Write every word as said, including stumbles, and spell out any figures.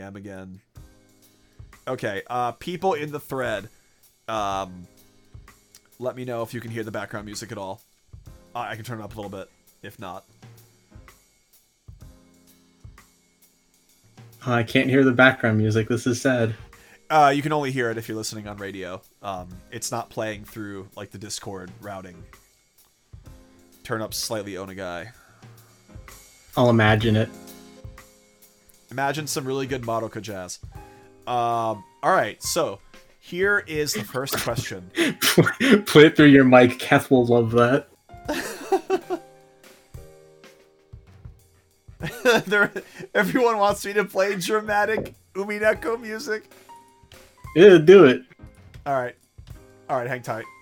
am again. Okay, uh, people in the thread, um, let me know if you can hear the background music at all. Uh, I can turn it up a little bit, if not. Oh, I can't hear the background music. This is sad. Uh, you can only hear it if you're listening on radio. Um, it's not playing through like the Discord routing. Turn up slightly, Onagai. I'll imagine it. Imagine some really good Madoka jazz. Um, all right, so here is the first question. Play it through your mic. Kath will love that. there, everyone wants me to play dramatic Umineko music. Yeah, do it. All right, all right, hang tight.